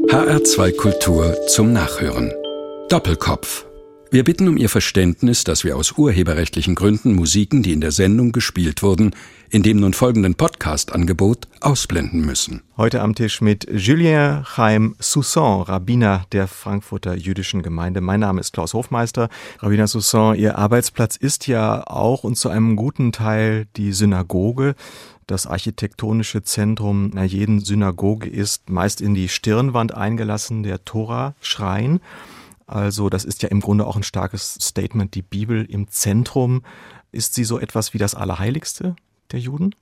HR2 Kultur zum Nachhören. Doppelkopf. Wir bitten um Ihr Verständnis, dass wir aus urheberrechtlichen Gründen Musiken, die in der Sendung gespielt wurden, in dem nun folgenden Podcast-Angebot ausblenden müssen. Heute am Tisch mit Julien Chaim Soussan, Rabbiner der Frankfurter Jüdischen Gemeinde. Mein Name ist Klaus Hofmeister. Rabbiner Soussan, Ihr Arbeitsplatz ist ja auch und zu einem guten Teil die Synagoge. Das architektonische Zentrum einer jeden Synagoge ist meist in die Stirnwand eingelassen, der Tora-Schrein. Also das ist ja im Grunde auch ein starkes Statement, die Bibel im Zentrum. Ist sie so etwas wie das Allerheiligste der Juden?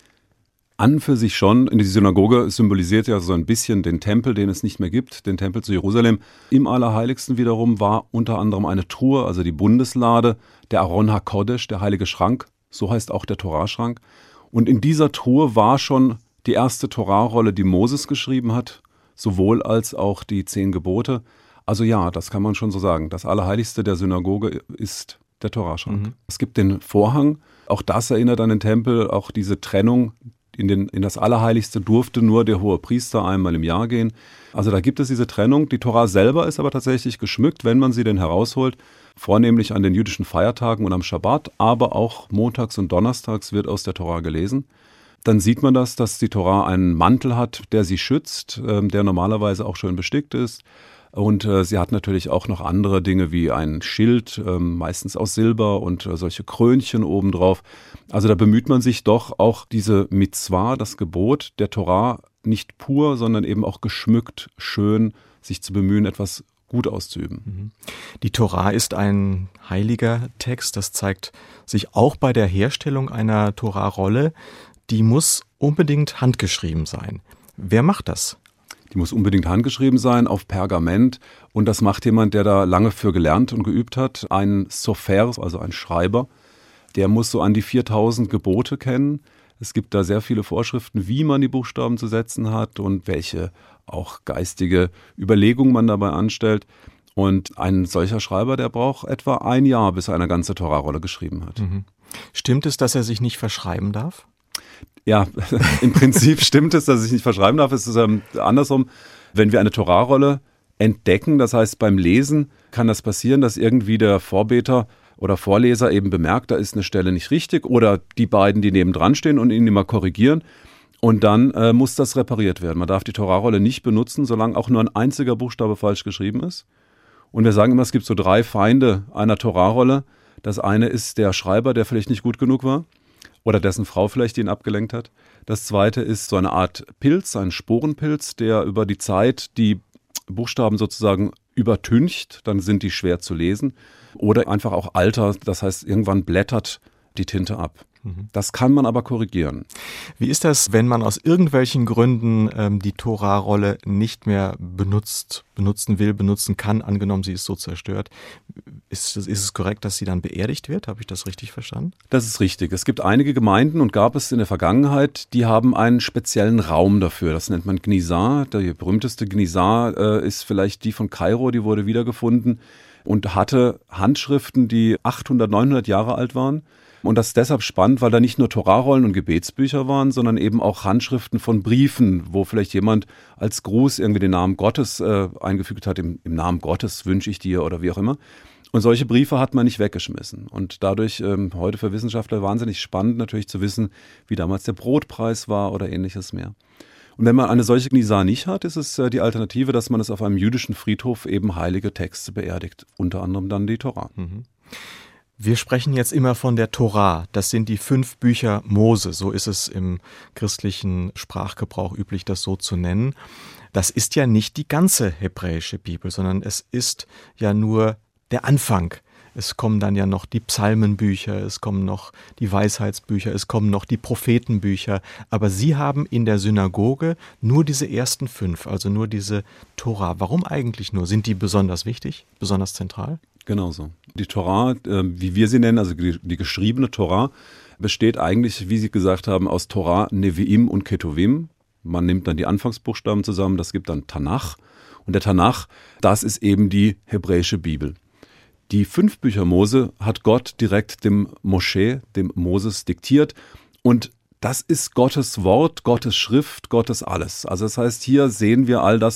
An für sich schon. Die Synagoge symbolisiert ja so ein bisschen den Tempel, den es nicht mehr gibt, den Tempel zu Jerusalem. Im Allerheiligsten wiederum war unter anderem eine Truhe, also die Bundeslade, der Aron HaKodesh, der heilige Schrank, so heißt auch der Toraschrank. Und in dieser Truhe war schon die erste Torahrolle, die Moses geschrieben hat, sowohl als auch die 10 Gebote. Also ja, das kann man schon so sagen. Das Allerheiligste der Synagoge ist der Toraschrank. Es gibt den Vorhang, auch das erinnert an den Tempel, auch diese Trennung. In das Allerheiligste durfte nur der Hohepriester einmal im Jahr gehen. Also da gibt es diese Trennung. Die Tora selber ist aber tatsächlich geschmückt, wenn man sie denn herausholt. Vornehmlich an den jüdischen Feiertagen und am Schabbat, aber auch montags und donnerstags wird aus der Tora gelesen. Dann sieht man dass die Tora einen Mantel hat, der sie schützt, der normalerweise auch schön bestickt ist. Und sie hat natürlich auch noch andere Dinge wie ein Schild, meistens aus Silber und solche Krönchen obendrauf. Also da bemüht man sich doch auch diese Mitzwa, das Gebot der Tora, nicht pur, sondern eben auch geschmückt, schön, sich zu bemühen, etwas gut auszuüben. Die Tora ist ein heiliger Text, das zeigt sich auch bei der Herstellung einer Tora-Rolle. Die muss unbedingt handgeschrieben sein. Wer macht das? Die muss unbedingt handgeschrieben sein, auf Pergament. Und das macht jemand, der da lange für gelernt und geübt hat. Ein Sofer, also ein Schreiber. Der muss so an die 4000 Gebote kennen. Es gibt da sehr viele Vorschriften, wie man die Buchstaben zu setzen hat und welche auch geistige Überlegungen man dabei anstellt. Und ein solcher Schreiber, der braucht etwa ein Jahr, bis er eine ganze Tora-Rolle geschrieben hat. Stimmt es, dass er sich nicht verschreiben darf? Ja, im Prinzip stimmt es, dass ich nicht verschreiben darf. Es ist andersrum. Wenn wir eine Tora-Rolle entdecken, das heißt beim Lesen, kann das passieren, dass irgendwie der Vorbeter oder Vorleser eben bemerkt, da ist eine Stelle nicht richtig oder die beiden, die nebendran stehen und ihn immer korrigieren. Und dann muss das repariert werden. Man darf die Tora-Rolle nicht benutzen, solange auch nur ein einziger Buchstabe falsch geschrieben ist. Und wir sagen immer, es gibt so 3 Feinde einer Tora-Rolle. Das eine ist der Schreiber, der vielleicht nicht gut genug war. Oder dessen Frau vielleicht ihn abgelenkt hat. Das zweite ist so eine Art Pilz, ein Sporenpilz, der über die Zeit die Buchstaben sozusagen übertüncht, dann sind die schwer zu lesen. Oder einfach auch Alter, das heißt irgendwann blättert die Tinte ab. Das kann man aber korrigieren. Wie ist das, wenn man aus irgendwelchen Gründen die Tora-Rolle nicht mehr benutzen kann, angenommen sie ist so zerstört? Ist es korrekt, dass sie dann beerdigt wird? Habe ich das richtig verstanden? Das ist richtig. Es gibt einige Gemeinden und gab es in der Vergangenheit, die haben einen speziellen Raum dafür. Das nennt man Gnizar. Die berühmteste Gnizar ist vielleicht die von Kairo, die wurde wiedergefunden und hatte Handschriften, die 800, 900 Jahre alt waren. Und das ist deshalb spannend, weil da nicht nur Torarollen und Gebetsbücher waren, sondern eben auch Handschriften von Briefen, wo vielleicht jemand als Gruß irgendwie den Namen Gottes eingefügt hat, im Namen Gottes wünsche ich dir oder wie auch immer. Und solche Briefe hat man nicht weggeschmissen. Und dadurch heute für Wissenschaftler wahnsinnig spannend natürlich zu wissen, wie damals der Brotpreis war oder ähnliches mehr. Und wenn man eine solche Gnizar nicht hat, ist es die Alternative, dass man es auf einem jüdischen Friedhof eben heilige Texte beerdigt, unter anderem dann die Tora. Wir sprechen jetzt immer von der Tora. Das sind die 5 Bücher Mose. So ist es im christlichen Sprachgebrauch üblich, das so zu nennen. Das ist ja nicht die ganze hebräische Bibel, sondern es ist ja nur der Anfang. Es kommen dann ja noch die Psalmenbücher, es kommen noch die Weisheitsbücher, es kommen noch die Prophetenbücher. Aber Sie haben in der Synagoge nur diese ersten 5, also nur diese Tora. Warum eigentlich nur? Sind die besonders wichtig, besonders zentral? Genau so. Die Tora, wie wir sie nennen, also die geschriebene Tora, besteht eigentlich, wie Sie gesagt haben, aus Tora, Nevi'im und Ketuvim. Man nimmt dann die Anfangsbuchstaben zusammen, das gibt dann Tanach. Und der Tanach, das ist eben die hebräische Bibel. Die 5 Bücher Mose hat Gott direkt dem Moschee, dem Moses, diktiert. Und das ist Gottes Wort, Gottes Schrift, Gottes alles. Also das heißt, hier sehen wir all das,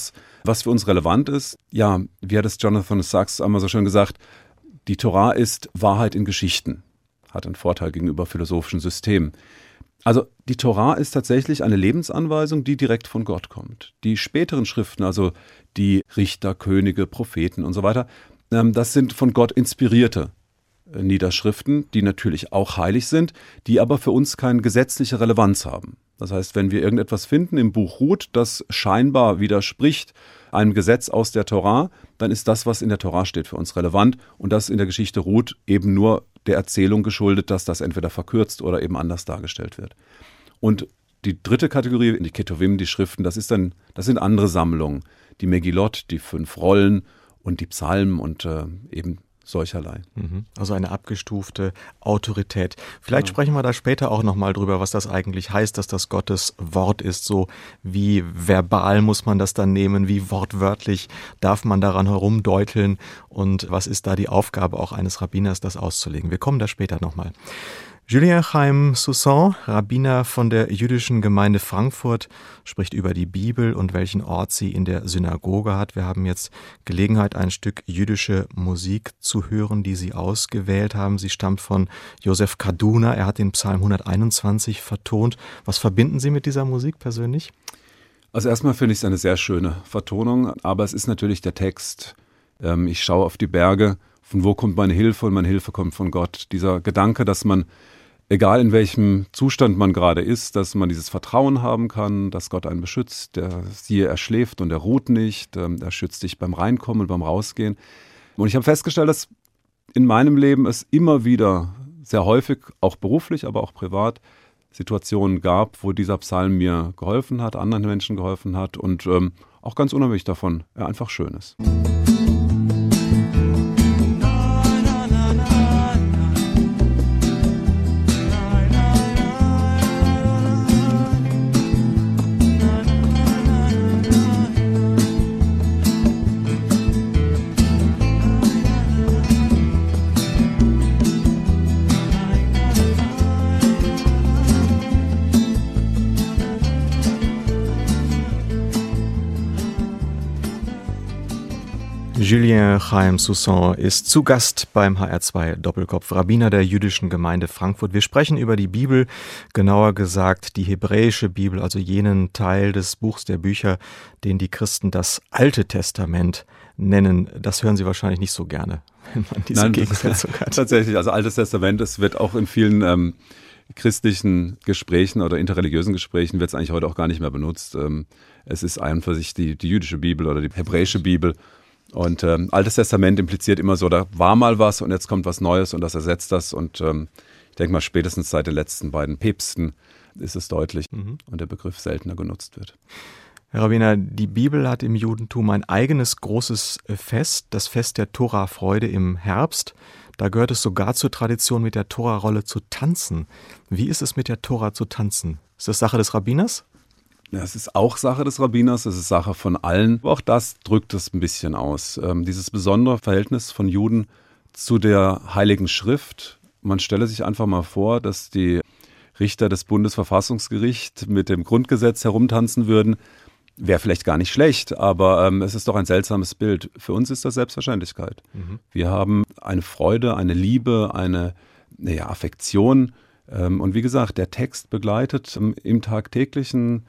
Was für uns relevant ist, ja, wie hat es Jonathan Sachs einmal so schön gesagt, die Tora ist Wahrheit in Geschichten, hat einen Vorteil gegenüber philosophischen Systemen. Also die Tora ist tatsächlich eine Lebensanweisung, die direkt von Gott kommt. Die späteren Schriften, also die Richter, Könige, Propheten und so weiter, das sind von Gott inspirierte Niederschriften, die natürlich auch heilig sind, die aber für uns keine gesetzliche Relevanz haben. Das heißt, wenn wir irgendetwas finden im Buch Ruth, das scheinbar widerspricht einem Gesetz aus der Tora, dann ist das, was in der Tora steht, für uns relevant und das in der Geschichte Ruth eben nur der Erzählung geschuldet, dass das entweder verkürzt oder eben anders dargestellt wird. Und die dritte Kategorie, die Ketuvim, die Schriften, das sind andere Sammlungen. Die Megillot, die 5 Rollen und die Psalmen und eben solcherlei. Also eine abgestufte Autorität. Vielleicht sprechen wir da später auch nochmal drüber, was das eigentlich heißt, dass das Gottes Wort ist. So wie verbal muss man das dann nehmen, wie wortwörtlich darf man daran herumdeuteln und was ist da die Aufgabe auch eines Rabbiners, das auszulegen. Wir kommen da später nochmal. Julien Chaim Soussan, Rabbiner von der jüdischen Gemeinde Frankfurt, spricht über die Bibel und welchen Ort sie in der Synagoge hat. Wir haben jetzt Gelegenheit, ein Stück jüdische Musik zu hören, die Sie ausgewählt haben. Sie stammt von Josef Kaduna. Er hat den Psalm 121 vertont. Was verbinden Sie mit dieser Musik persönlich? Also erstmal finde ich es eine sehr schöne Vertonung, aber es ist natürlich der Text. Ich schaue auf die Berge, von wo kommt meine Hilfe und meine Hilfe kommt von Gott. Dieser Gedanke, dass man egal in welchem Zustand man gerade ist, dass man dieses Vertrauen haben kann, dass Gott einen beschützt, er schläft und er ruht nicht, er schützt dich beim Reinkommen und beim Rausgehen. Und ich habe festgestellt, dass in meinem Leben es immer wieder sehr häufig, auch beruflich, aber auch privat, Situationen gab, wo dieser Psalm mir geholfen hat, anderen Menschen geholfen hat und auch ganz unabhängig davon, er einfach schön ist. Julien Chaim Soussan ist zu Gast beim HR2 Doppelkopf, Rabbiner der jüdischen Gemeinde Frankfurt. Wir sprechen über die Bibel, genauer gesagt die hebräische Bibel, also jenen Teil des Buchs der Bücher, den die Christen das Alte Testament nennen. Das hören Sie wahrscheinlich nicht so gerne, wenn man diese Gegensetzung hat. Tatsächlich, also Altes Testament, es wird auch in vielen christlichen Gesprächen oder interreligiösen Gesprächen wird es eigentlich heute auch gar nicht mehr benutzt. Es ist an und für sich die jüdische Bibel oder die hebräische Bibel. Und Altes Testament impliziert immer so, da war mal was und jetzt kommt was Neues und das ersetzt das. Und ich denke mal, spätestens seit den letzten beiden Päpsten ist es deutlich und der Begriff seltener genutzt wird. Herr Rabbiner, die Bibel hat im Judentum ein eigenes großes Fest, das Fest der Tora-Freude im Herbst. Da gehört es sogar zur Tradition, mit der Tora-Rolle zu tanzen. Wie ist es mit der Tora zu tanzen? Ist das Sache des Rabbiners? Ja, es ist auch Sache des Rabbiners, es ist Sache von allen. Aber auch das drückt es ein bisschen aus. Dieses besondere Verhältnis von Juden zu der Heiligen Schrift. Man stelle sich einfach mal vor, dass die Richter des Bundesverfassungsgerichts mit dem Grundgesetz herumtanzen würden. Wäre vielleicht gar nicht schlecht, aber es ist doch ein seltsames Bild. Für uns ist das Selbstverständlichkeit. Wir haben eine Freude, eine Liebe, eine Affektion. Und wie gesagt, der Text begleitet im tagtäglichen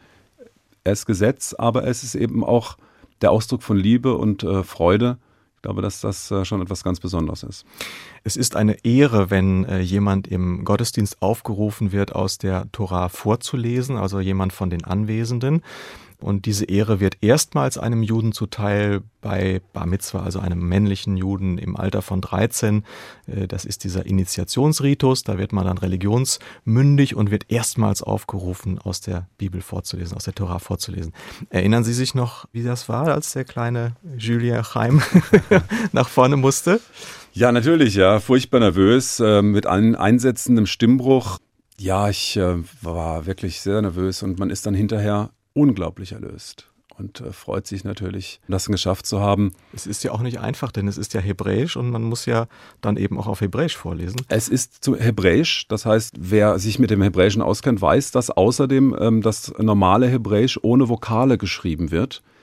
es Gesetz, aber es ist eben auch der Ausdruck von Liebe und Freude. Ich glaube, dass das schon etwas ganz Besonderes ist. Es ist eine Ehre, wenn jemand im Gottesdienst aufgerufen wird, aus der Tora vorzulesen, also jemand von den Anwesenden. Und diese Ehre wird erstmals einem Juden zuteil bei Bar Mitzwa, also einem männlichen Juden im Alter von 13. Das ist dieser Initiationsritus, da wird man dann religionsmündig und wird erstmals aufgerufen, aus der Bibel vorzulesen, aus der Tora vorzulesen. Erinnern Sie sich noch, wie das war, als der kleine Julien Chaim nach vorne musste? Ja, natürlich, ja. Furchtbar nervös, mit einsetzendem Stimmbruch. Ja, ich war wirklich sehr nervös und man ist dann hinterher unglaublich erlöst und freut sich natürlich, das geschafft zu haben. Es ist ja auch nicht einfach, denn es ist ja Hebräisch und man muss ja dann eben auch auf Hebräisch vorlesen. Es ist zu Hebräisch, das heißt, wer sich mit dem Hebräischen auskennt, weiß, dass außerdem das normale Hebräisch ohne Vokale geschrieben wird.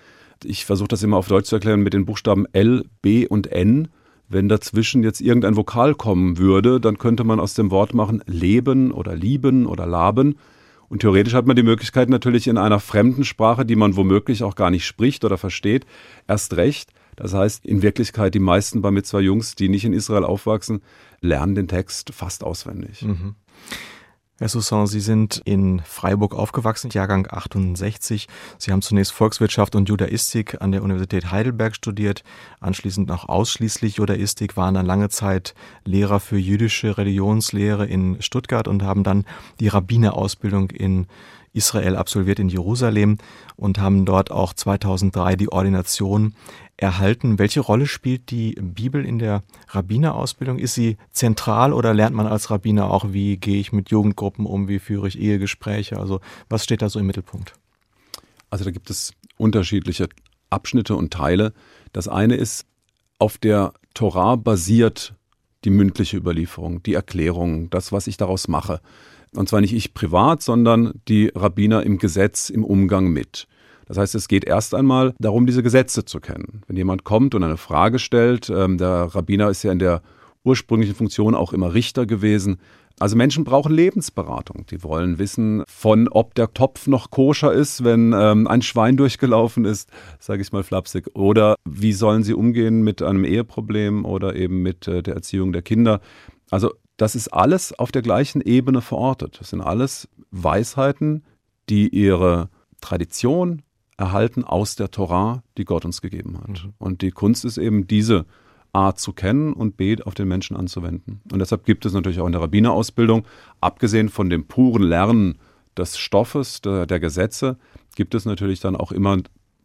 Ich versuche das immer auf Deutsch zu erklären mit den Buchstaben L, B und N. Wenn dazwischen jetzt irgendein Vokal kommen würde, dann könnte man aus dem Wort machen leben oder lieben oder laben. Und theoretisch hat man die Möglichkeit natürlich in einer fremden Sprache, die man womöglich auch gar nicht spricht oder versteht, erst recht. Das heißt, in Wirklichkeit die meisten Bar Mitzvah Jungs, die nicht in Israel aufwachsen, lernen den Text fast auswendig. Mhm. Herr Soussan, Sie sind in Freiburg aufgewachsen, Jahrgang 68. Sie haben zunächst Volkswirtschaft und Judaistik an der Universität Heidelberg studiert, anschließend noch ausschließlich Judaistik, waren dann lange Zeit Lehrer für jüdische Religionslehre in Stuttgart und haben dann die Rabbinerausbildung in Israel absolviert, in Jerusalem, und haben dort auch 2003 die Ordination erhalten. Welche Rolle spielt die Bibel in der Rabbinerausbildung? Ist sie zentral oder lernt man als Rabbiner auch, wie gehe ich mit Jugendgruppen um, wie führe ich Ehegespräche? Also was steht da so im Mittelpunkt? Also da gibt es unterschiedliche Abschnitte und Teile. Das eine ist, auf der Torah basiert die mündliche Überlieferung, die Erklärung, das, was ich daraus mache. Und zwar nicht ich privat, sondern die Rabbiner im Gesetz, im Umgang mit. Das heißt, es geht erst einmal darum, diese Gesetze zu kennen. Wenn jemand kommt und eine Frage stellt, der Rabbiner ist ja in der ursprünglichen Funktion auch immer Richter gewesen. Also Menschen brauchen Lebensberatung. Die wollen wissen, ob der Topf noch koscher ist, wenn ein Schwein durchgelaufen ist, sage ich mal flapsig. Oder wie sollen sie umgehen mit einem Eheproblem oder eben mit der Erziehung der Kinder. Also das ist alles auf der gleichen Ebene verortet. Das sind alles Weisheiten, die ihre Tradition erhalten aus der Torah, die Gott uns gegeben hat. Und die Kunst ist eben, diese A zu kennen und B auf den Menschen anzuwenden. Und deshalb gibt es natürlich auch in der Rabbinerausbildung, abgesehen von dem puren Lernen des Stoffes, der Gesetze, gibt es natürlich dann auch immer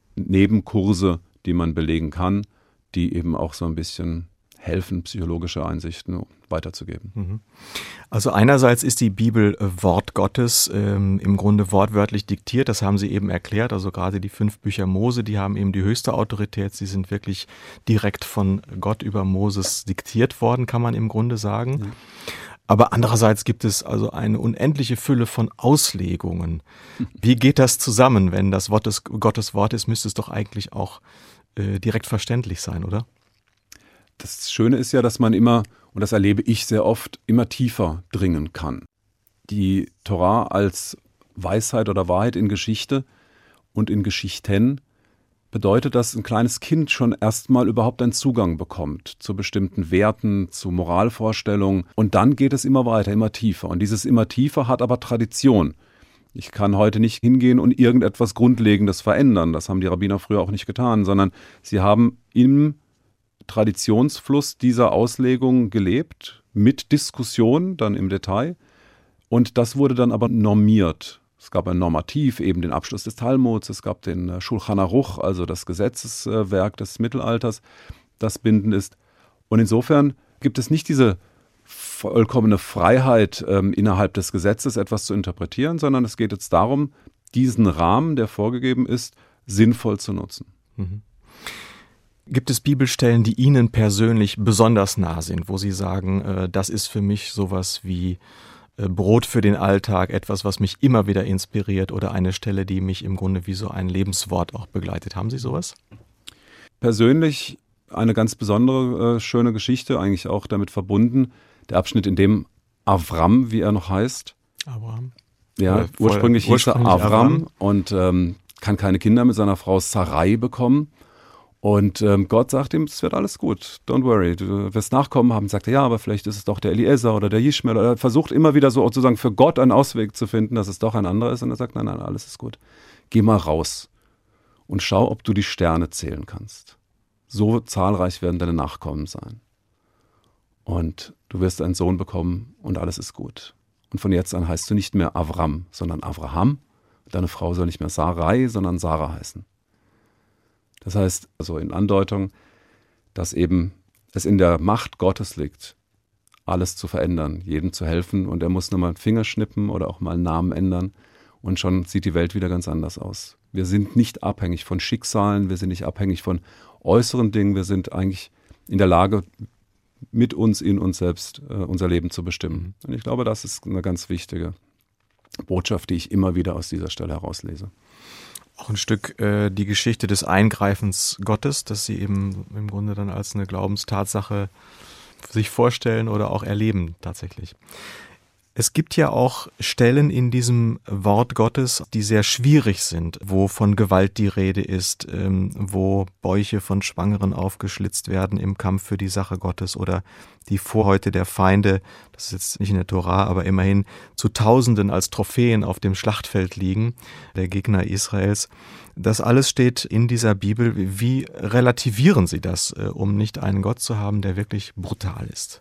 Nebenkurse, die man belegen kann, die eben auch so ein bisschen helfen, psychologische Einsichten weiterzugeben. Also einerseits ist die Bibel Wort Gottes, im Grunde wortwörtlich diktiert, das haben Sie eben erklärt, also gerade die 5 Bücher Mose, die haben eben die höchste Autorität, sie sind wirklich direkt von Gott über Moses diktiert worden, kann man im Grunde sagen. Ja. Aber andererseits gibt es also eine unendliche Fülle von Auslegungen. Wie geht das zusammen? Wenn das Gottes Wort ist, müsste es doch eigentlich auch direkt verständlich sein, oder? Das Schöne ist ja, dass man immer, und das erlebe ich sehr oft, immer tiefer dringen kann. Die Torah als Weisheit oder Wahrheit in Geschichte und in Geschichten bedeutet, dass ein kleines Kind schon erstmal überhaupt einen Zugang bekommt zu bestimmten Werten, zu Moralvorstellungen. Und dann geht es immer weiter, immer tiefer. Und dieses immer tiefer hat aber Tradition. Ich kann heute nicht hingehen und irgendetwas Grundlegendes verändern. Das haben die Rabbiner früher auch nicht getan, sondern sie haben im Traditionsfluss dieser Auslegung gelebt, mit Diskussion dann im Detail. Und das wurde dann aber normiert. Es gab ein Normativ, eben den Abschluss des Talmuds, es gab den Schulchan Aruch, also das Gesetzeswerk des Mittelalters, das bindend ist. Und insofern gibt es nicht diese vollkommene Freiheit, innerhalb des Gesetzes etwas zu interpretieren, sondern es geht jetzt darum, diesen Rahmen, der vorgegeben ist, sinnvoll zu nutzen. Mhm. Gibt es Bibelstellen, die Ihnen persönlich besonders nah sind, wo Sie sagen, das ist für mich sowas wie Brot für den Alltag, etwas, was mich immer wieder inspiriert, oder eine Stelle, die mich im Grunde wie so ein Lebenswort auch begleitet? Haben Sie sowas? Persönlich eine ganz besondere, schöne Geschichte, eigentlich auch damit verbunden. Der Abschnitt, in dem Avram, wie er noch heißt. Abraham. Ja, ursprünglich hieß er Avram und kann keine Kinder mit seiner Frau Sarai bekommen. Und Gott sagt ihm, es wird alles gut, don't worry, du wirst Nachkommen haben. Sagt er, ja, aber vielleicht ist es doch der Eliezer oder der Yishmael. Oder er versucht immer wieder so sozusagen für Gott einen Ausweg zu finden, dass es doch ein anderer ist. Und er sagt, nein, alles ist gut. Geh mal raus und schau, ob du die Sterne zählen kannst. So zahlreich werden deine Nachkommen sein. Und du wirst einen Sohn bekommen und alles ist gut. Und von jetzt an heißt du nicht mehr Avram, sondern Avraham. Deine Frau soll nicht mehr Sarai, sondern Sarah heißen. Das heißt, also in Andeutung, dass eben es in der Macht Gottes liegt, alles zu verändern, jedem zu helfen, und er muss nur mal einen Finger schnippen oder auch mal einen Namen ändern und schon sieht die Welt wieder ganz anders aus. Wir sind nicht abhängig von Schicksalen, wir sind nicht abhängig von äußeren Dingen, wir sind eigentlich in der Lage, mit uns, in uns selbst unser Leben zu bestimmen. Und ich glaube, das ist eine ganz wichtige Botschaft, die ich immer wieder aus dieser Stelle herauslese. Auch ein Stück die Geschichte des Eingreifens Gottes, dass sie eben im Grunde dann als eine Glaubenstatsache sich vorstellen oder auch erleben tatsächlich. Es gibt ja auch Stellen in diesem Wort Gottes, die sehr schwierig sind, wo von Gewalt die Rede ist, wo Bäuche von Schwangeren aufgeschlitzt werden im Kampf für die Sache Gottes oder die Vorhäute der Feinde, das ist jetzt nicht in der Tora, aber immerhin zu Tausenden als Trophäen auf dem Schlachtfeld liegen, der Gegner Israels. Das alles steht in dieser Bibel. Wie relativieren Sie das, um nicht einen Gott zu haben, der wirklich brutal ist?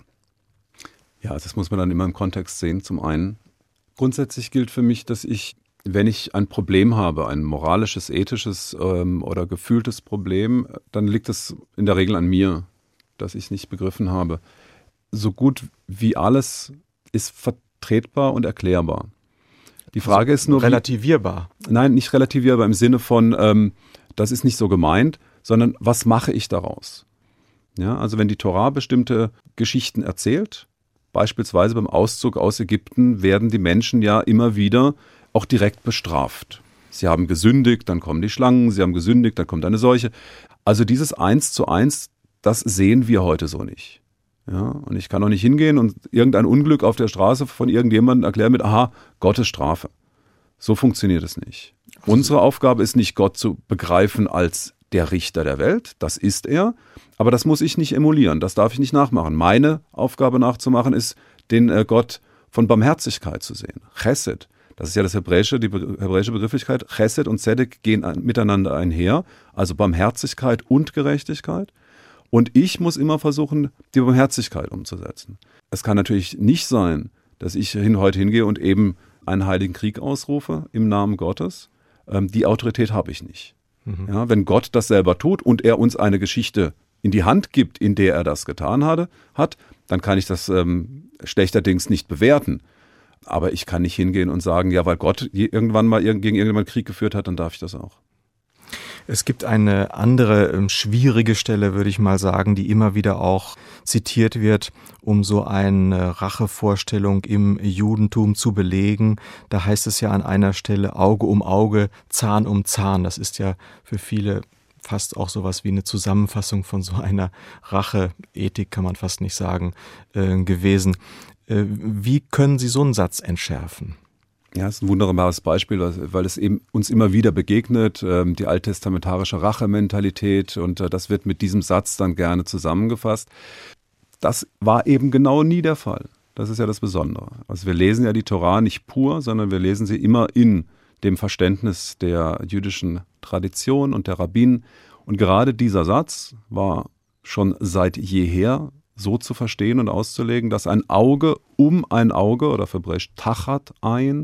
Ja, das muss man dann immer im Kontext sehen. Zum einen, grundsätzlich gilt für mich, dass ich, wenn ich ein Problem habe, ein moralisches, ethisches oder gefühltes Problem, dann liegt es in der Regel an mir, dass ich es nicht begriffen habe. So gut wie alles ist vertretbar und erklärbar. Die Frage ist nur... Relativierbar? Nein, nicht relativierbar im Sinne von, das ist nicht so gemeint, sondern was mache ich daraus? Ja, also wenn die Tora bestimmte Geschichten erzählt, beispielsweise beim Auszug aus Ägypten werden die Menschen ja immer wieder auch direkt bestraft. Sie haben gesündigt, dann kommen die Schlangen, sie haben gesündigt, dann kommt eine Seuche. Also dieses 1:1, das sehen wir heute so nicht. Ja, und ich kann auch nicht hingehen und irgendein Unglück auf der Straße von irgendjemandem erklären mit, aha, Gottes Strafe. So funktioniert es nicht. Unsere Aufgabe ist nicht, Gott zu begreifen als der Richter der Welt, das ist er, aber das muss ich nicht emulieren, das darf ich nicht nachmachen. Meine Aufgabe nachzumachen ist, den Gott von Barmherzigkeit zu sehen. Chesed, das ist ja die hebräische Begrifflichkeit. Chesed und Zedek gehen miteinander einher, also Barmherzigkeit und Gerechtigkeit. Und ich muss immer versuchen, die Barmherzigkeit umzusetzen. Es kann natürlich nicht sein, dass ich heute hingehe und eben einen heiligen Krieg ausrufe im Namen Gottes. Die Autorität habe ich nicht. Ja, wenn Gott das selber tut und er uns eine Geschichte in die Hand gibt, in der er das getan hat, dann kann ich das schlechterdings nicht bewerten. Aber ich kann nicht hingehen und sagen, ja, weil Gott irgendwann mal gegen irgendjemanden Krieg geführt hat, dann darf ich das auch. Es gibt eine andere schwierige Stelle, würde ich mal sagen, die immer wieder auch zitiert wird, um so eine Rachevorstellung im Judentum zu belegen. Da heißt es ja an einer Stelle Auge um Auge, Zahn um Zahn. Das ist ja für viele fast auch sowas wie eine Zusammenfassung von so einer Racheethik, kann man fast nicht sagen, gewesen. Wie können Sie so einen Satz entschärfen? Ja, das ist ein wunderbares Beispiel, weil es eben uns immer wieder begegnet, die alttestamentarische Rachementalität, und das wird mit diesem Satz dann gerne zusammengefasst. Das war eben genau nie der Fall. Das ist ja das Besondere. Also wir lesen ja die Tora nicht pur, sondern wir lesen sie immer in dem Verständnis der jüdischen Tradition und der Rabbinen. Und gerade dieser Satz war schon seit jeher so zu verstehen und auszulegen, dass ein Auge um ein Auge oder für hebräisch tachat ein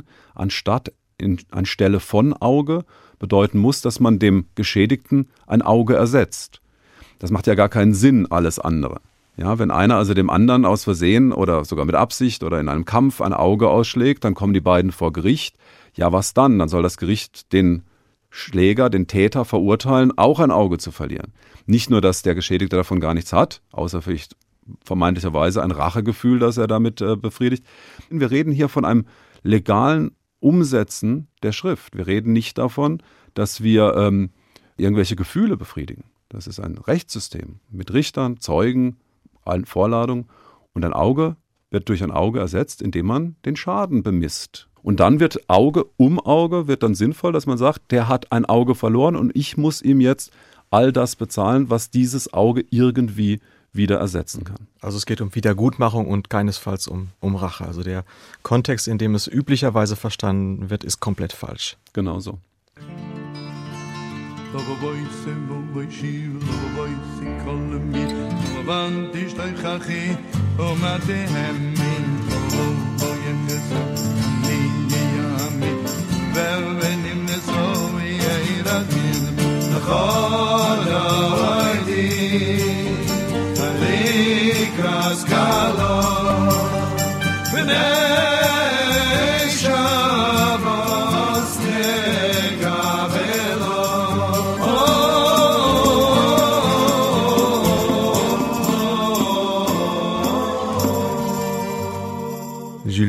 anstelle von Auge bedeuten muss, dass man dem Geschädigten ein Auge ersetzt. Das macht ja gar keinen Sinn, alles andere. Ja, wenn einer also dem anderen aus Versehen oder sogar mit Absicht oder in einem Kampf ein Auge ausschlägt, dann kommen die beiden vor Gericht. Ja, was dann? Dann soll das Gericht den Schläger, den Täter verurteilen, auch ein Auge zu verlieren. Nicht nur, dass der Geschädigte davon gar nichts hat, außer vielleicht vermeintlicherweise ein Rachegefühl, das er damit befriedigt. Wir reden hier von einem legalen Umsetzen der Schrift. Wir reden nicht davon, dass wir irgendwelche Gefühle befriedigen. Das ist ein Rechtssystem mit Richtern, Zeugen, allen Vorladungen. Und ein Auge wird durch ein Auge ersetzt, indem man den Schaden bemisst. Und dann wird Auge um Auge, wird dann sinnvoll, dass man sagt, der hat ein Auge verloren und ich muss ihm jetzt all das bezahlen, was dieses Auge irgendwie wieder ersetzen kann. Also es geht um Wiedergutmachung und keinesfalls um Rache. Also der Kontext, in dem es üblicherweise verstanden wird, ist komplett falsch. Genau so.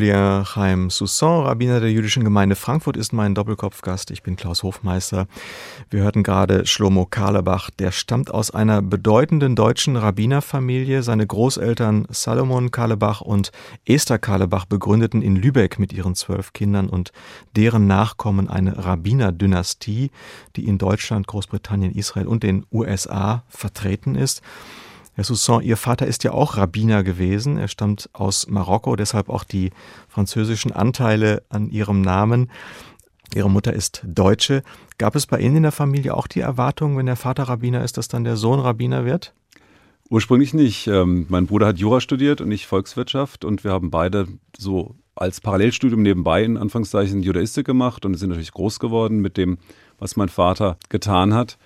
Julien Chaim Soussan, Rabbiner der Jüdischen Gemeinde Frankfurt, ist mein Doppelkopfgast. Ich bin Klaus Hofmeister. Wir hörten gerade Shlomo Carlebach. Der stammt aus einer bedeutenden deutschen Rabbinerfamilie. Seine Großeltern Salomon Carlebach und Esther Carlebach begründeten in Lübeck mit ihren 12 Kindern und deren Nachkommen eine Rabbinerdynastie, die in Deutschland, Großbritannien, Israel und den USA vertreten ist. Herr Soussan, Ihr Vater ist ja auch Rabbiner gewesen. Er stammt aus Marokko, deshalb auch die französischen Anteile an Ihrem Namen. Ihre Mutter ist Deutsche. Gab es bei Ihnen in der Familie auch die Erwartung, wenn der Vater Rabbiner ist, dass dann der Sohn Rabbiner wird? Ursprünglich nicht. Mein Bruder hat Jura studiert und ich Volkswirtschaft und wir haben beide so als Parallelstudium nebenbei in Anführungszeichen Judaistik gemacht und sind natürlich groß geworden mit dem, was mein Vater getan hat.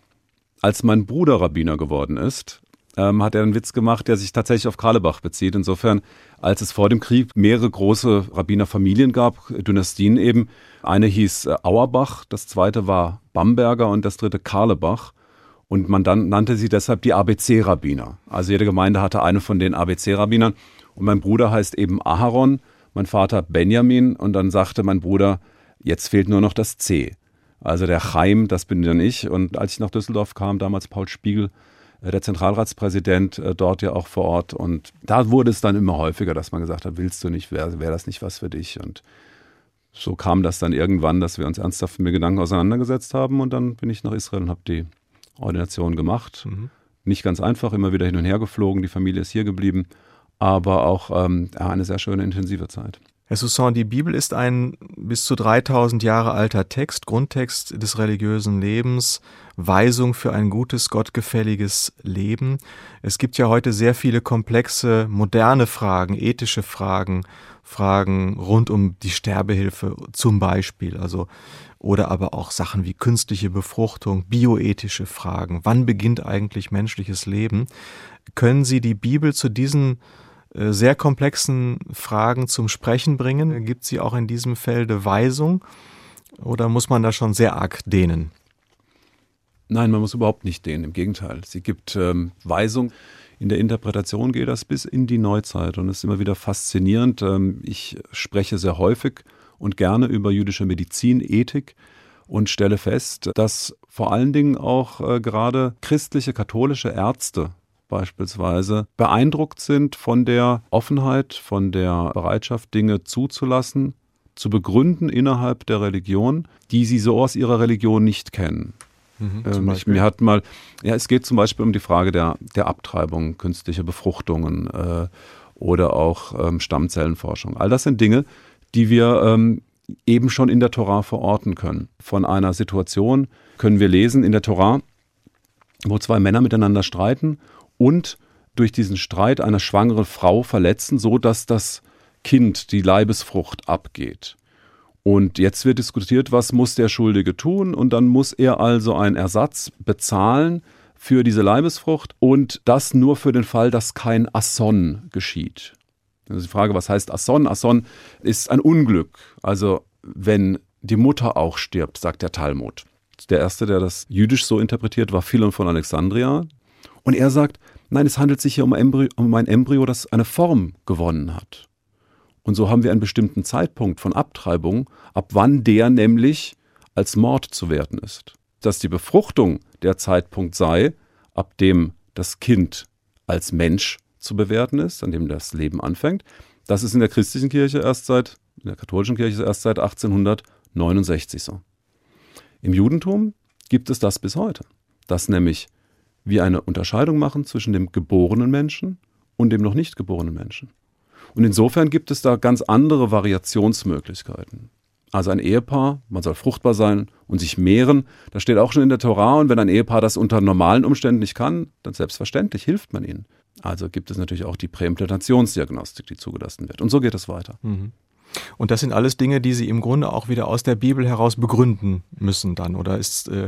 Als mein Bruder Rabbiner geworden ist, hat er einen Witz gemacht, der sich tatsächlich auf Carlebach bezieht. Insofern, als es vor dem Krieg mehrere große Rabbinerfamilien gab, Dynastien eben, eine hieß Auerbach, das zweite war Bamberger und das dritte Carlebach. Und man dann nannte sie deshalb die ABC-Rabbiner. Also jede Gemeinde hatte eine von den ABC-Rabbinern. Und mein Bruder heißt eben Aharon, mein Vater Benjamin. Und dann sagte mein Bruder, jetzt fehlt nur noch das C. Also der Chaim, das bin dann ich. Und als ich nach Düsseldorf kam, damals Paul Spiegel, der Zentralratspräsident, dort ja auch vor Ort. Und da wurde es dann immer häufiger, dass man gesagt hat, willst du nicht, wäre das nicht was für dich? Und so kam das dann irgendwann, dass wir uns ernsthaft mit Gedanken auseinandergesetzt haben. Und dann bin ich nach Israel und habe die Ordination gemacht. Nicht ganz einfach, immer wieder hin und her geflogen. Die Familie ist hier geblieben. Aber auch eine sehr schöne, intensive Zeit. Herr Soussan, die Bibel ist ein bis zu 3000 Jahre alter Text, Grundtext des religiösen Lebens, Weisung für ein gutes, gottgefälliges Leben. Es gibt ja heute sehr viele komplexe, moderne Fragen, ethische Fragen, Fragen rund um die Sterbehilfe zum Beispiel, oder aber auch Sachen wie künstliche Befruchtung, bioethische Fragen. Wann beginnt eigentlich menschliches Leben? Können Sie die Bibel zu diesen sehr komplexen Fragen zum Sprechen bringen? Gibt sie auch in diesem Felde Weisung oder muss man da schon sehr arg dehnen? Nein, man muss überhaupt nicht dehnen, im Gegenteil. Sie gibt Weisung. In der Interpretation geht das bis in die Neuzeit und es ist immer wieder faszinierend. Ich spreche sehr häufig und gerne über jüdische Medizin, Ethik und stelle fest, dass vor allen Dingen auch gerade christliche, katholische Ärzte beispielsweise beeindruckt sind von der Offenheit, von der Bereitschaft, Dinge zuzulassen, zu begründen innerhalb der Religion, die sie so aus ihrer Religion nicht kennen. Es geht zum Beispiel um die Frage der Abtreibung, künstliche Befruchtungen oder auch Stammzellenforschung. All das sind Dinge, die wir eben schon in der Tora verorten können. Von einer Situation können wir lesen in der Tora, wo zwei Männer miteinander streiten und durch diesen Streit eine schwangere Frau verletzen, so dass das Kind, die Leibesfrucht, abgeht. Und jetzt wird diskutiert, was muss der Schuldige tun? Und dann muss er also einen Ersatz bezahlen für diese Leibesfrucht und das nur für den Fall, dass kein Asson geschieht. Das ist die Frage, was heißt Asson? Asson ist ein Unglück. Also wenn die Mutter auch stirbt, sagt der Talmud. Der erste, der das jüdisch so interpretiert, war Philon von Alexandria. Und er sagt, nein, es handelt sich hier um ein Embryo, das eine Form gewonnen hat. Und so haben wir einen bestimmten Zeitpunkt von Abtreibung, ab wann der nämlich als Mord zu werten ist. Dass die Befruchtung der Zeitpunkt sei, ab dem das Kind als Mensch zu bewerten ist, an dem das Leben anfängt, das ist in der christlichen Kirche in der katholischen Kirche erst seit 1869 so. Im Judentum gibt es das bis heute, dass nämlich wir eine Unterscheidung machen zwischen dem geborenen Menschen und dem noch nicht geborenen Menschen. Und insofern gibt es da ganz andere Variationsmöglichkeiten. Also ein Ehepaar, man soll fruchtbar sein und sich mehren, das steht auch schon in der Tora. Und wenn ein Ehepaar das unter normalen Umständen nicht kann, dann selbstverständlich hilft man ihnen. Also gibt es natürlich auch die Präimplantationsdiagnostik, die zugelassen wird. Und so geht es weiter. Und das sind alles Dinge, die Sie im Grunde auch wieder aus der Bibel heraus begründen müssen dann? Oder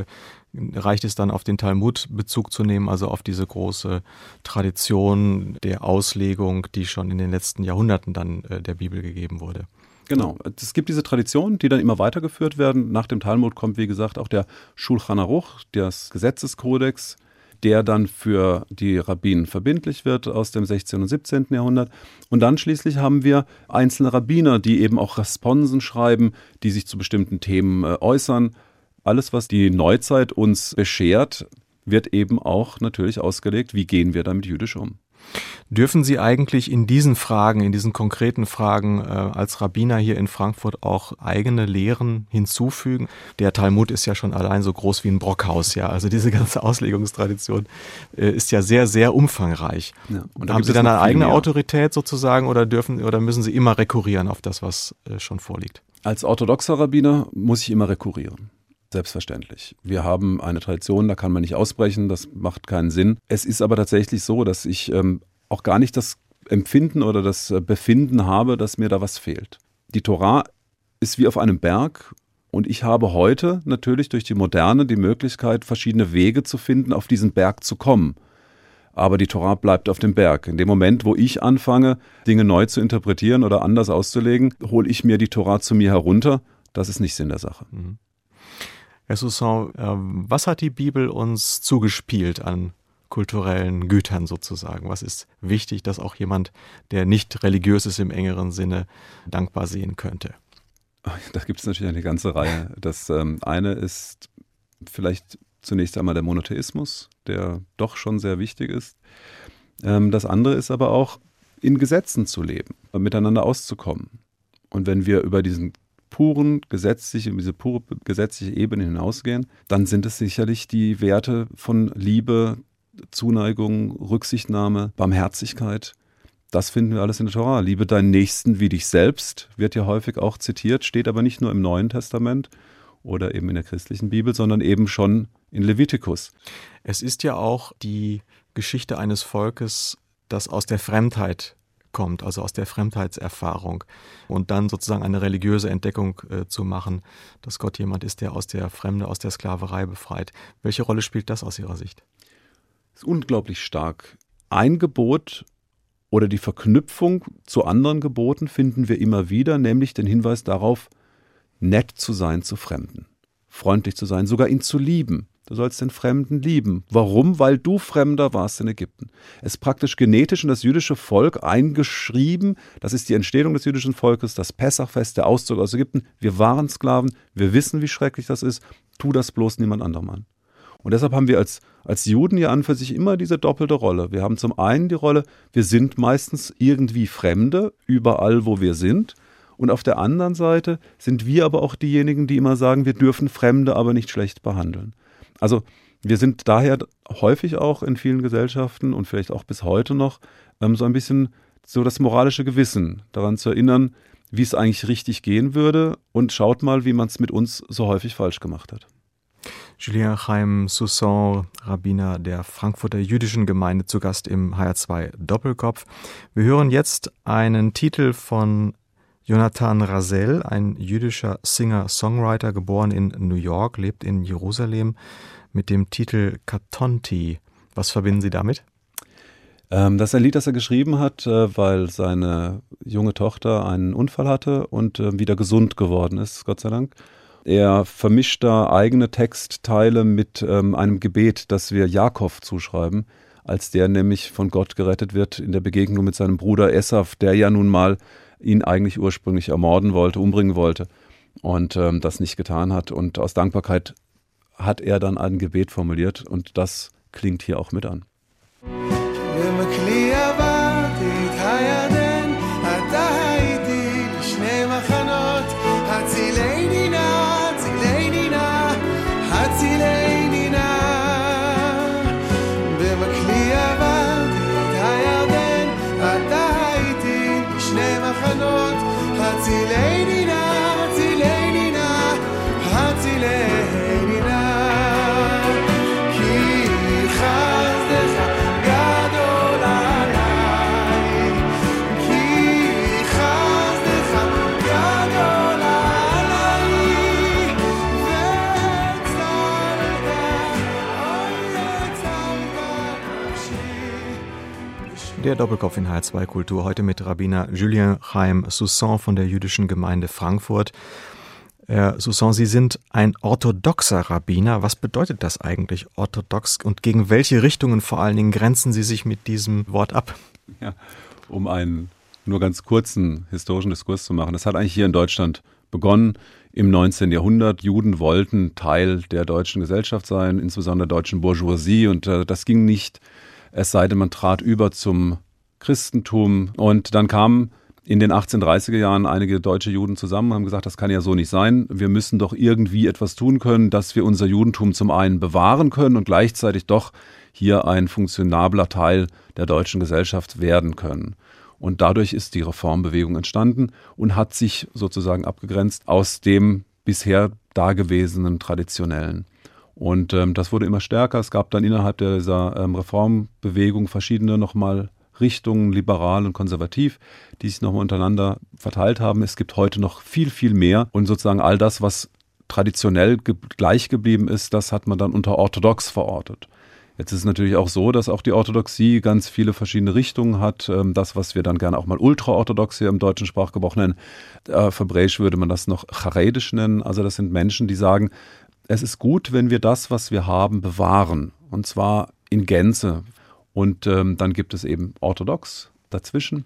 reicht es dann auf den Talmud Bezug zu nehmen, also auf diese große Tradition der Auslegung, die schon in den letzten Jahrhunderten dann der Bibel gegeben wurde? Genau, es gibt diese Traditionen, die dann immer weitergeführt werden. Nach dem Talmud kommt, wie gesagt, auch der Schulchan Aruch, das Gesetzeskodex, der dann für die Rabbinen verbindlich wird aus dem 16. und 17. Jahrhundert. Und dann schließlich haben wir einzelne Rabbiner, die eben auch Responsen schreiben, die sich zu bestimmten Themen äußern. Alles, was die Neuzeit uns beschert, wird eben auch natürlich ausgelegt, wie gehen wir damit jüdisch um. Dürfen Sie eigentlich in diesen Fragen, in diesen konkreten Fragen als Rabbiner hier in Frankfurt auch eigene Lehren hinzufügen? Der Talmud ist ja schon allein so groß wie ein Brockhaus, ja. Also diese ganze Auslegungstradition ist ja sehr, sehr umfangreich. Ja, und haben Sie dann eine eigene Autorität sozusagen oder müssen Sie immer rekurrieren auf das, was schon vorliegt? Als orthodoxer Rabbiner muss ich immer rekurrieren. Selbstverständlich. Wir haben eine Tradition, da kann man nicht ausbrechen, das macht keinen Sinn. Es ist aber tatsächlich so, dass ich auch gar nicht das Empfinden oder das Befinden habe, dass mir da was fehlt. Die Torah ist wie auf einem Berg und ich habe heute natürlich durch die Moderne die Möglichkeit, verschiedene Wege zu finden, auf diesen Berg zu kommen. Aber die Torah bleibt auf dem Berg. In dem Moment, wo ich anfange, Dinge neu zu interpretieren oder anders auszulegen, hole ich mir die Torah zu mir herunter. Das ist nicht Sinn der Sache. Mhm. Herr Soussan, was hat die Bibel uns zugespielt an kulturellen Gütern sozusagen? Was ist wichtig, dass auch jemand, der nicht religiös ist im engeren Sinne, dankbar sehen könnte? Da gibt es natürlich eine ganze Reihe. Das eine ist vielleicht zunächst einmal der Monotheismus, der doch schon sehr wichtig ist. Das andere ist aber auch, in Gesetzen zu leben, miteinander auszukommen. Und wenn wir über diese pure gesetzliche Ebene hinausgehen, dann sind es sicherlich die Werte von Liebe, Zuneigung, Rücksichtnahme, Barmherzigkeit. Das finden wir alles in der Torah. Liebe deinen Nächsten wie dich selbst, wird ja häufig auch zitiert, steht aber nicht nur im Neuen Testament oder eben in der christlichen Bibel, sondern eben schon in Levitikus. Es ist ja auch die Geschichte eines Volkes, das aus der Fremdheit kommt, also aus der Fremdheitserfahrung und dann sozusagen eine religiöse Entdeckung zu machen, dass Gott jemand ist, der aus der Fremde, aus der Sklaverei befreit. Welche Rolle spielt das aus Ihrer Sicht? Das ist unglaublich stark. Ein Gebot oder die Verknüpfung zu anderen Geboten finden wir immer wieder, nämlich den Hinweis darauf, nett zu sein zu Fremden, freundlich zu sein, sogar ihn zu lieben. Du sollst den Fremden lieben. Warum? Weil du Fremder warst in Ägypten. Es ist praktisch genetisch in das jüdische Volk eingeschrieben. Das ist die Entstehung des jüdischen Volkes, das Pessachfest, der Auszug aus Ägypten. Wir waren Sklaven, wir wissen, wie schrecklich das ist. Tu das bloß niemand anderem an. Und deshalb haben wir als Juden ja an für sich immer diese doppelte Rolle. Wir haben zum einen die Rolle, wir sind meistens irgendwie Fremde, überall, wo wir sind. Und auf der anderen Seite sind wir aber auch diejenigen, die immer sagen, wir dürfen Fremde aber nicht schlecht behandeln. Also wir sind daher häufig auch in vielen Gesellschaften und vielleicht auch bis heute noch so ein bisschen so das moralische Gewissen, daran zu erinnern, wie es eigentlich richtig gehen würde und schaut mal, wie man es mit uns so häufig falsch gemacht hat. Julien Chaim Soussan, Rabbiner der Frankfurter Jüdischen Gemeinde, zu Gast im HR2 Doppelkopf. Wir hören jetzt einen Titel von Jonathan Razel, ein jüdischer Singer-Songwriter, geboren in New York, lebt in Jerusalem, mit dem Titel Katonti. Was verbinden Sie damit? Das ist ein Lied, das er geschrieben hat, weil seine junge Tochter einen Unfall hatte und wieder gesund geworden ist, Gott sei Dank. Er vermischt da eigene Textteile mit einem Gebet, das wir Jakob zuschreiben, als der nämlich von Gott gerettet wird in der Begegnung mit seinem Bruder Esav, der ja nun mal ihn eigentlich ursprünglich ermorden wollte, umbringen wollte und das nicht getan hat. Und aus Dankbarkeit hat er dann ein Gebet formuliert und das klingt hier auch mit an. Der Doppelkopf in HR2 Kultur, heute mit Rabbiner Julien Chaim Soussan von der Jüdischen Gemeinde Frankfurt. Herr Soussan, Sie sind ein orthodoxer Rabbiner. Was bedeutet das eigentlich, orthodox? Und gegen welche Richtungen vor allen Dingen grenzen Sie sich mit diesem Wort ab? Ja, um einen nur ganz kurzen historischen Diskurs zu machen. Das hat eigentlich hier in Deutschland begonnen im 19. Jahrhundert. Juden wollten Teil der deutschen Gesellschaft sein, insbesondere der deutschen Bourgeoisie. Und das ging nicht, es sei denn, man trat über zum Christentum. Und dann kamen in den 1830er Jahren einige deutsche Juden zusammen und haben gesagt, das kann ja so nicht sein. Wir müssen doch irgendwie etwas tun können, dass wir unser Judentum zum einen bewahren können und gleichzeitig doch hier ein funktionabler Teil der deutschen Gesellschaft werden können. Und dadurch ist die Reformbewegung entstanden und hat sich sozusagen abgegrenzt aus dem bisher dagewesenen Traditionellen. Und das wurde immer stärker. Es gab dann innerhalb dieser Reformbewegung verschiedene nochmal Richtungen, liberal und konservativ, die sich nochmal untereinander verteilt haben. Es gibt heute noch viel, viel mehr. Und sozusagen all das, was traditionell gleich geblieben ist, das hat man dann unter orthodox verortet. Jetzt ist es natürlich auch so, dass auch die Orthodoxie ganz viele verschiedene Richtungen hat. Das, was wir dann gerne auch mal ultraorthodox hier im deutschen Sprachgebrauch nennen, auf Hebräisch würde man das noch charedisch nennen. Also das sind Menschen, die sagen, es ist gut, wenn wir das, was wir haben, bewahren. Und zwar in Gänze. Und dann gibt es eben orthodox dazwischen.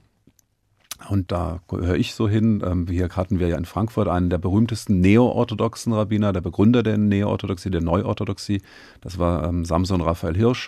Und da gehöre ich so hin. Hier hatten wir ja in Frankfurt einen der berühmtesten neo-orthodoxen Rabbiner, der Begründer der Neo-Orthodoxie, der Neuorthodoxie. Das war Samson Raphael Hirsch.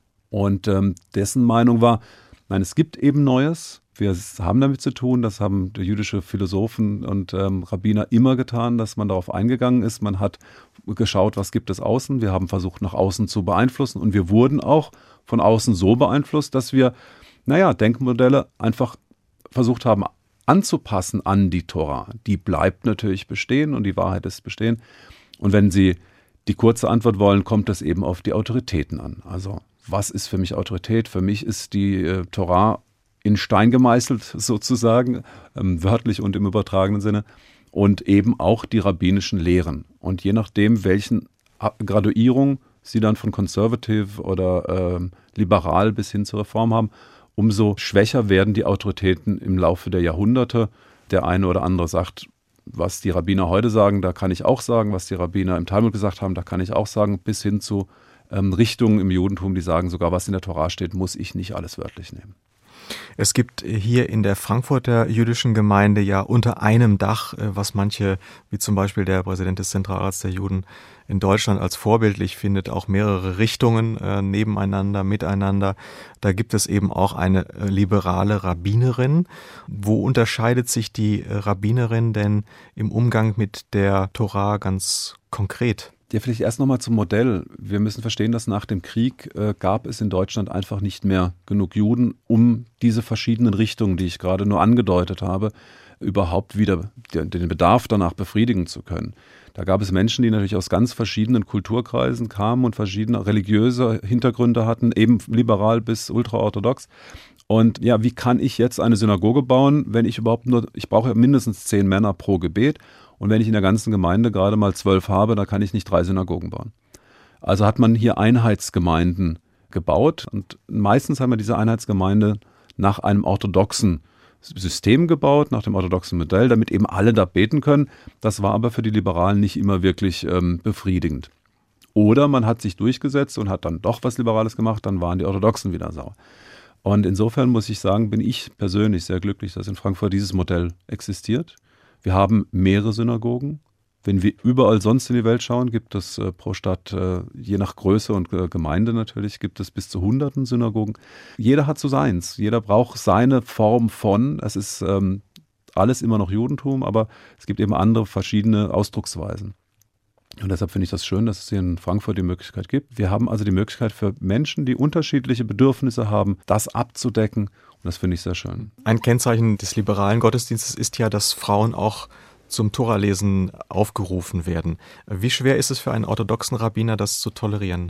Und dessen Meinung war, nein, es gibt eben Neues. Wir haben damit zu tun, das haben jüdische Philosophen und Rabbiner immer getan, dass man darauf eingegangen ist. Man hat geschaut, was gibt es außen. Wir haben versucht, nach außen zu beeinflussen. Und wir wurden auch von außen so beeinflusst, dass wir, Denkmodelle einfach versucht haben anzupassen an die Tora. Die bleibt natürlich bestehen und die Wahrheit ist bestehen. Und wenn Sie die kurze Antwort wollen, kommt es eben auf die Autoritäten an. Also was ist für mich Autorität? Für mich ist die Tora in Stein gemeißelt sozusagen, wörtlich und im übertragenen Sinne. Und eben auch die rabbinischen Lehren. Und je nachdem, welchen Graduierung Sie dann von Conservative oder liberal bis hin zur Reform haben, umso schwächer werden die Autoritäten im Laufe der Jahrhunderte. Der eine oder andere sagt, was die Rabbiner heute sagen, da kann ich auch sagen, was die Rabbiner im Talmud gesagt haben, da kann ich auch sagen, bis hin zu Richtungen im Judentum, die sagen, sogar was in der Tora steht, muss ich nicht alles wörtlich nehmen. Es gibt hier in der Frankfurter jüdischen Gemeinde ja unter einem Dach, was manche, wie zum Beispiel der Präsident des Zentralrats der Juden in Deutschland als vorbildlich findet, auch mehrere Richtungen nebeneinander, miteinander. Da gibt es eben auch eine liberale Rabbinerin. Wo unterscheidet sich die Rabbinerin denn im Umgang mit der Tora ganz konkret? Ja, vielleicht erst nochmal zum Modell. Wir müssen verstehen, dass nach dem Krieg gab es in Deutschland einfach nicht mehr genug Juden, um diese verschiedenen Richtungen, die ich gerade nur angedeutet habe, überhaupt wieder den Bedarf danach befriedigen zu können. Da gab es Menschen, die natürlich aus ganz verschiedenen Kulturkreisen kamen und verschiedene religiöse Hintergründe hatten, eben liberal bis ultraorthodox. Und ja, wie kann ich jetzt eine Synagoge bauen, wenn ich brauche ja mindestens 10 Männer pro Gebet. Und wenn ich in der ganzen Gemeinde gerade mal 12 habe, dann kann ich nicht 3 Synagogen bauen. Also hat man hier Einheitsgemeinden gebaut. Und meistens haben wir diese Einheitsgemeinde nach einem orthodoxen System gebaut, nach dem orthodoxen Modell, damit eben alle da beten können. Das war aber für die Liberalen nicht immer wirklich befriedigend. Oder man hat sich durchgesetzt und hat dann doch was Liberales gemacht, dann waren die Orthodoxen wieder sauer. Und insofern muss ich sagen, bin ich persönlich sehr glücklich, dass in Frankfurt dieses Modell existiert. Wir haben mehrere Synagogen. Wenn wir überall sonst in die Welt schauen, gibt es pro Stadt, je nach Größe und Gemeinde natürlich, gibt es bis zu Hunderten Synagogen. Jeder hat so seins. Jeder braucht seine Form von. Es ist alles immer noch Judentum, aber es gibt eben andere verschiedene Ausdrucksweisen. Und deshalb finde ich das schön, dass es hier in Frankfurt die Möglichkeit gibt. Wir haben also die Möglichkeit für Menschen, die unterschiedliche Bedürfnisse haben, das abzudecken. Und das finde ich sehr schön. Ein Kennzeichen des liberalen Gottesdienstes ist ja, dass Frauen auch zum Tora-Lesen aufgerufen werden. Wie schwer ist es für einen orthodoxen Rabbiner, das zu tolerieren?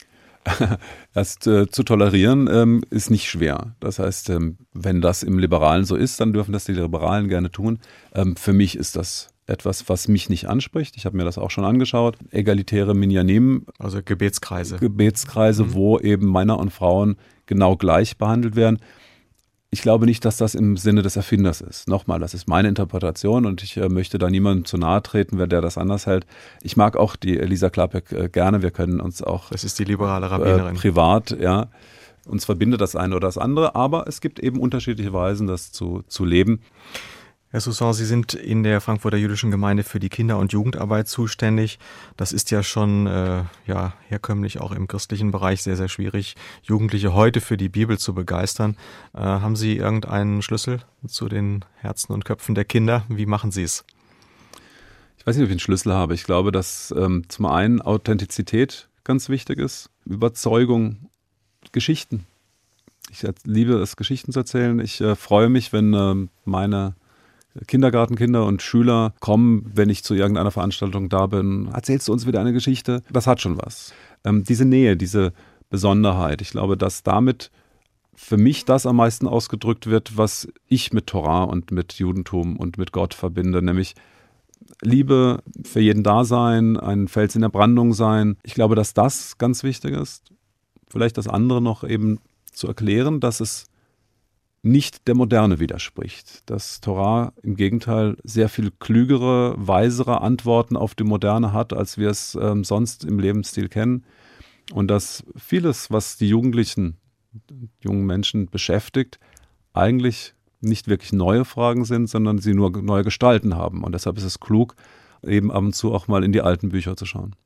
Das zu tolerieren ist nicht schwer. Das heißt, wenn das im Liberalen so ist, dann dürfen das die Liberalen gerne tun. Für mich ist das etwas, was mich nicht anspricht. Ich habe mir das auch schon angeschaut. Egalitäre Minyanim. Also Gebetskreise. Wo eben Männer und Frauen genau gleich behandelt werden. Ich glaube nicht, dass das im Sinne des Erfinders ist. Nochmal, das ist meine Interpretation und ich möchte da niemandem zu nahe treten, wenn der das anders hält. Ich mag auch die Lisa Klappek gerne. Wir können uns auch das ist die liberale Rabbinerin. Privat, ja, uns verbindet das eine oder das andere, aber es gibt eben unterschiedliche Weisen, das zu leben. Herr Soussan, Sie sind in der Frankfurter Jüdischen Gemeinde für die Kinder- und Jugendarbeit zuständig. Das ist ja schon herkömmlich auch im christlichen Bereich sehr, sehr schwierig, Jugendliche heute für die Bibel zu begeistern. Haben Sie irgendeinen Schlüssel zu den Herzen und Köpfen der Kinder? Wie machen Sie es? Ich weiß nicht, ob ich einen Schlüssel habe. Ich glaube, dass zum einen Authentizität ganz wichtig ist, Überzeugung, Geschichten. Ich liebe es, Geschichten zu erzählen. Ich freue mich, wenn meine Kindergartenkinder und Schüler kommen, wenn ich zu irgendeiner Veranstaltung da bin. Erzählst du uns wieder eine Geschichte? Das hat schon was. Diese Nähe, diese Besonderheit. Ich glaube, dass damit für mich das am meisten ausgedrückt wird, was ich mit Torah und mit Judentum und mit Gott verbinde, nämlich Liebe, für jeden da sein, ein Fels in der Brandung sein. Ich glaube, dass das ganz wichtig ist. Vielleicht das andere noch eben zu erklären, dass es nicht der Moderne widerspricht. Dass Torah im Gegenteil sehr viel klügere, weisere Antworten auf die Moderne hat, als wir es sonst im Lebensstil kennen. Und dass vieles, was die jungen Menschen beschäftigt, eigentlich nicht wirklich neue Fragen sind, sondern sie nur neue Gestalten haben. Und deshalb ist es klug, eben ab und zu auch mal in die alten Bücher zu schauen.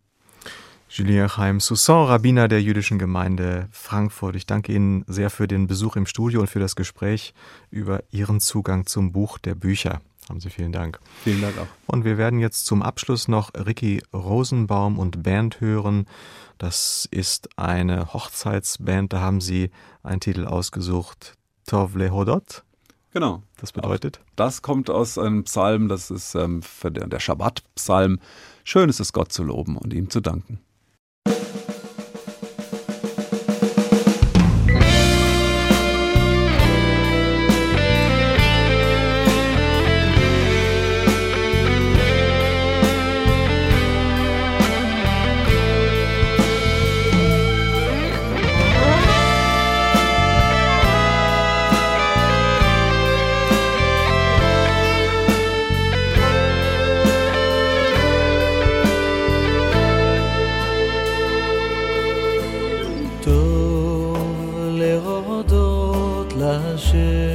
Julien Chaim Soussan, Rabbiner der Jüdischen Gemeinde Frankfurt. Ich danke Ihnen sehr für den Besuch im Studio und für das Gespräch über Ihren Zugang zum Buch der Bücher. Haben Sie vielen Dank. Vielen Dank auch. Und wir werden jetzt zum Abschluss noch Ricky Rosenbaum und Band hören. Das ist eine Hochzeitsband, da haben Sie einen Titel ausgesucht, Tov Lehodot. Genau. Das bedeutet? Das kommt aus einem Psalm, das ist der Schabbat-Psalm. Schön ist es, Gott zu loben und ihm zu danken. להודות להשם